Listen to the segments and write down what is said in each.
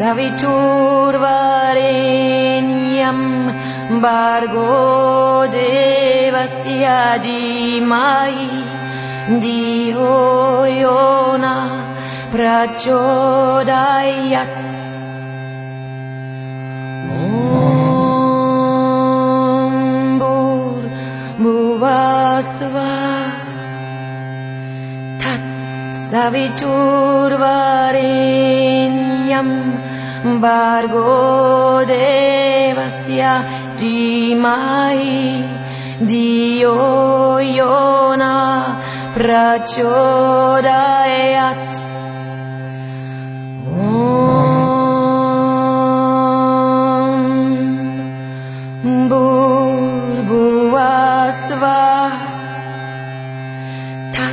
Saviturvarenyam Bhargo Devasya Dhimai Dhiyo Yona Prachodayat. Om Bhuvasva Tat Saviturvarenyam Bhargo Devasya Dhimai Dhiyo Yona Prachodayat. Om Bhuvasva Tat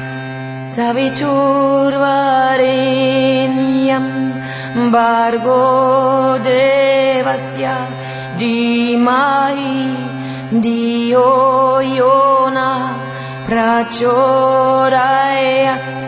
Saviturvarenyam Bhargo Devasya Dhimai Dhiyo Yona Prachodayat.